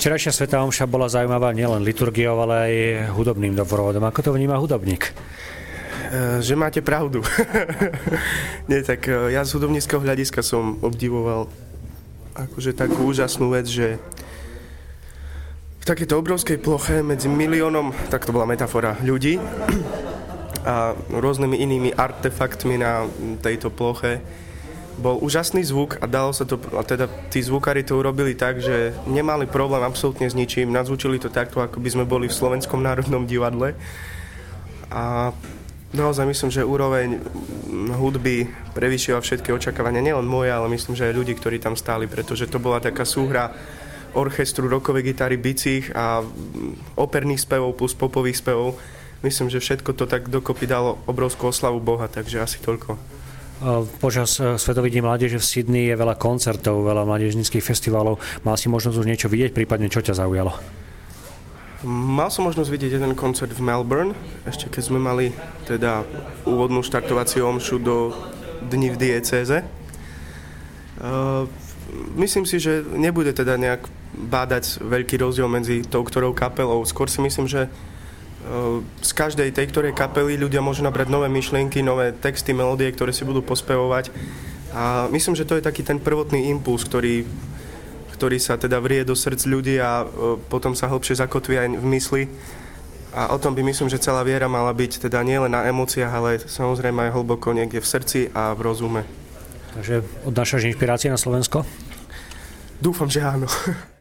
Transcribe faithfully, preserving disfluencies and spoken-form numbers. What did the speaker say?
Včerajšia svätá omša bola zaujímavá nielen liturgiou, ale aj hudobným doprovodom. Ako to vníma hudobník? Že máte pravdu. Nie, tak ja z hudobníckeho hľadiska som obdivoval akože takú úžasnú vec, že v takéto obrovskej ploche medzi miliónom, tak to bola metafora, ľudí a rôznymi inými artefaktmi na tejto ploche bol úžasný zvuk a dalo sa to, a teda tí zvukári to urobili tak, že nemali problém absolútne s ničím, nazvučili to takto, ako by sme boli v Slovenskom národnom divadle a naozaj myslím, že úroveň hudby prevýšila všetky očakávania, nielen moje, ale myslím, že aj ľudí, ktorí tam stáli, pretože to bola taká súhra orchestru, rockovej gitary, bicích a operných spevov plus popových spevov. Myslím, že všetko to tak dokopy dalo obrovskú oslavu Boha, takže asi toľko. Počas Svetových dní mládeže v Sydney je veľa koncertov, veľa mládežníckych festivalov. Mal si možnosť už niečo vidieť, prípadne čo ťa zaujalo? Mal som možnosť vidieť jeden koncert v Melbourne, ešte keď sme mali teda úvodnú štartovaciu omšu do Dní v diecéze. Uh, myslím si, že nebude teda nejak bádať veľký rozdiel medzi tou ktorou kapelou. Skôr si myslím, že z každej tej ktorej kapely ľudia môžu nabrať nové myšlienky, nové texty, melódie, ktoré si budú pospevovať. A myslím, že to je taký ten prvotný impuls, ktorý, ktorý sa teda vrie do srdc ľudí a potom sa hlbšie zakotví aj v mysli. A o tom by myslím, že celá viera mala byť teda nielen na emóciách, ale samozrejme aj hlboko niekde v srdci a v rozume. Takže odnášaš inšpirácie na Slovensko? Dúfam, že áno.